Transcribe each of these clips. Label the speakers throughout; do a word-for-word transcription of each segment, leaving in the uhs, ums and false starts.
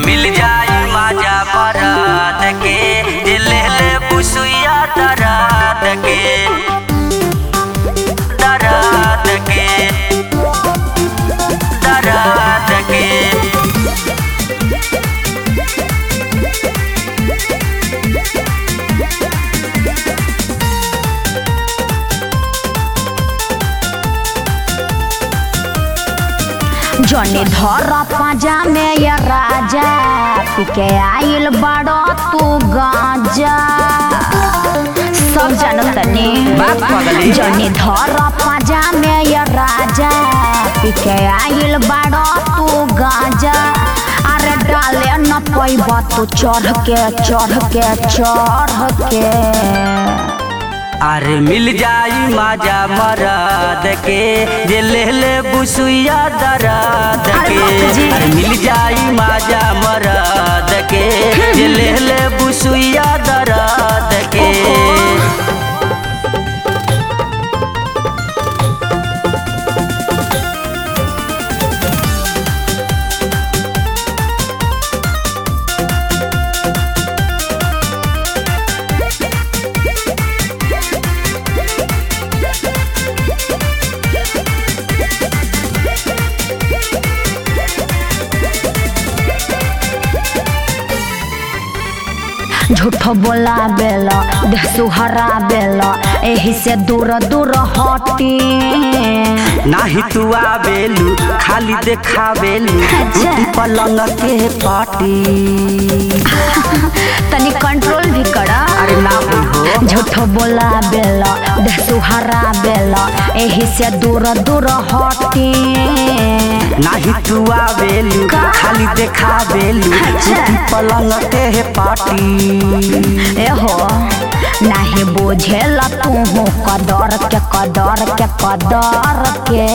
Speaker 1: मिल जाई माजा मराद के जे ले ले बुसुइया दराद के दराद के दराद के
Speaker 2: जने धर पाजा में ये राजा पिके आइल बड़ो तू गाजा सब जानतनी जने धर पाजा में ये राजा पिके आइल बड़ो तू गाजा अरे डाले न पैबा तू चढ़ के चढ़ के चढ़ के
Speaker 1: अरे मिल जाई माजा मराद के जे ले ले बुसुइया दराद के अरे मिल जाई माजा मराद के जे ले ले बुसुइया दराद के
Speaker 2: झूठ बोला बेला देह सुहरा बेला एही से दूर दूर हटी
Speaker 1: नाही तू आवेलू खाली देखावेलू टूटी पलंग के पाटी
Speaker 2: तनी कंट्रोल भी करा
Speaker 1: अरे ना हो
Speaker 2: झूठ बोला बेला देह सुहरा बेला एही से दूर दूर हटी
Speaker 1: नाही तू आवेलू खाली देखावेलू टूटी पलंग के पाटी
Speaker 2: ए हो नाही बुझेला तू हो कदर के कदर के कदर के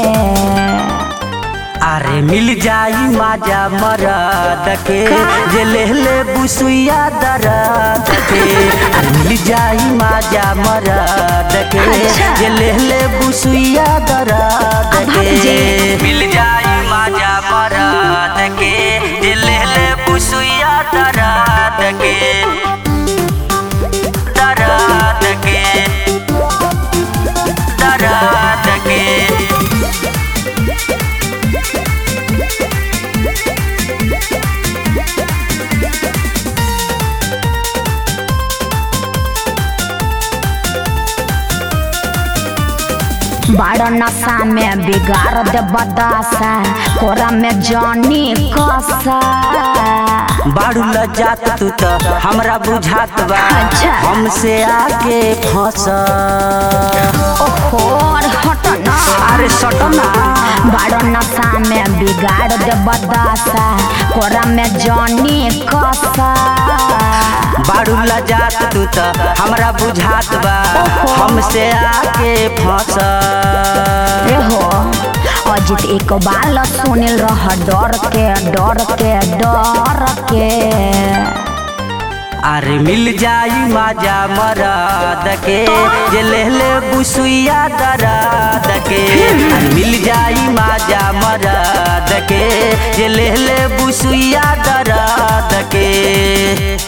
Speaker 1: अरे मिल जाई माजा मराद के जे ले ले बुसुइया दराद के अरे मिल जाई माजा मराद के जे ले ले बुसुइया दराद के मिल जाई माजा मराद के जे ले ले बुसुइया दराद के दराद के दराद के
Speaker 2: बड़ा नशा में बिगाड़ दे बदासा कोरा में जानी कसा
Speaker 1: बाड़ू लजात तू तो हमरा बुझात बा हमसे आके फंसा
Speaker 2: ओहो हटना
Speaker 1: अरे सटना
Speaker 2: बड़ा नशा में बिगाड़ दे बदासा कोरा में जानी कसा
Speaker 1: बाड़ू लजात तू तो हमरा बुझात बा हमसे आके फंसा
Speaker 2: हो अजित एक बाल सुनिल रह डर के डर के डर के
Speaker 1: अरे मिल जाई माजा मराद के जे ले ले बुसुइया दराद के अरे मिल जाई माजा मराद के जे ले ले बुसुइया दराद के।